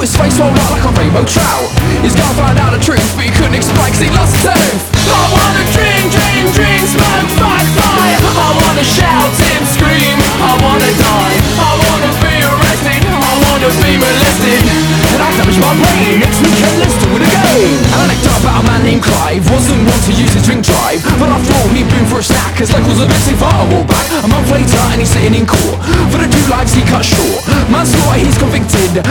his face swelled out like a rainbow trout. His girl found out the truth, but he couldn't explain 'cause he lost his tooth. I wanna drink, drink, drink, smoke, fuck, fight. I wanna shout and scream, I wanna die. I wanna be arrested, I wanna be molested. And I damaged my brain, next weekend let's do it again. An anecdote about a man named Clive. Wasn't one to use his drink drive, but after all he'd been for a snack as locals were missing for a walk back. A month later and he's sitting in court for the 2 lives he cut short. Manslaughter he's convicted,